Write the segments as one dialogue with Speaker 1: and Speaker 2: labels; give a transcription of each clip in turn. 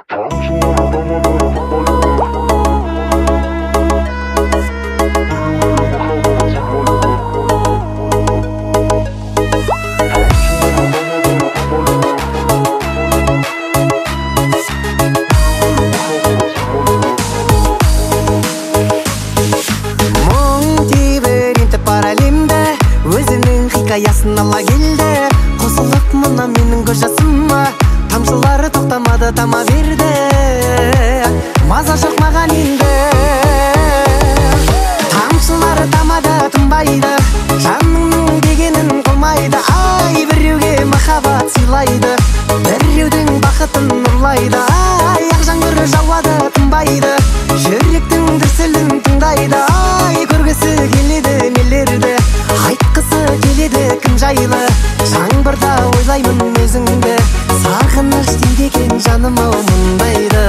Speaker 1: Хикаясын ала келді, қосылып мына менің көз жасыма. Тамшылары тоқтамады, тама берді, маза жоқ маған енді. Тамшылары тамады, тынбайды, жаныңның дегенін қылмайды. Ай, біреуге махаббат сыйлайды, біреудің бақытын ұрлайды. Ай, ақ жаңбыр жауады, тынбайды, жүректің дүрсілін тыңдайды. Ай, көргісі келеді нелерді, айтқысы келеді кім жайлы. Жаңбырда ойлаймын өзіңді, сағыныш дейді екен жаным ау мұндайды.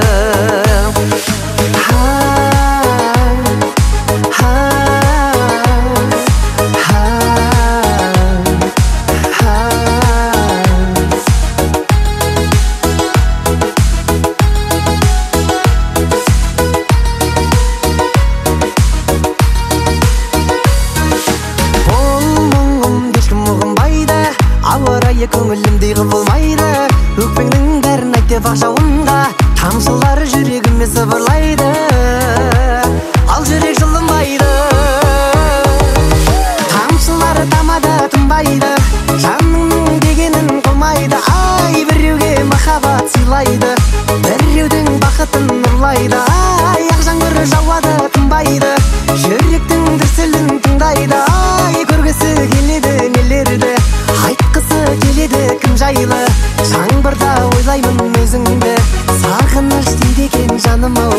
Speaker 1: Көңілімдей құбылмайды, өкпеңнің бәрін айт деп ақ жауында. Тамшылары жүрегіме сыбырлайды, ал жүрек жылынбайды. Тамшылары тамады, тынбайды, жаныңның дегенін қылмайды. Ай, біреуге махаббат сыйлайды, біреудің бақытын ұрлайды. Ай, ақ жаңбыр жауады, тынбайды, жүректің дүрсілін тыңдайды. Ай, көргісі келеді нелерді, айтқысы келеді кім жайлы. Жаңбырда ойлаймын өзіңді, сағыныш дейді екен жаным ау